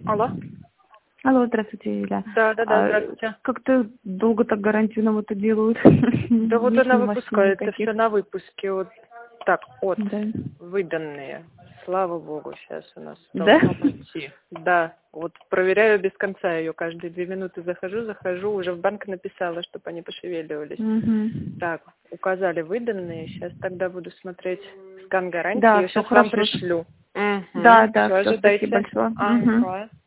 Алло. Алло, здравствуйте, Юля. Да, здравствуйте. Как-то долго так гарантию нам это делают. Да вот она выпускается все на выпуске. Вот так, выданные. Слава богу, сейчас у нас должно пойти. Да, вот проверяю без конца ее. Каждые 2 минуты захожу, уже в банк написала, чтобы они пошевеливались. Так, указали выданные. Сейчас тогда буду смотреть скан гарантии. Да, я сейчас хорошо. вам пришлю. Да, Все, спасибо большое.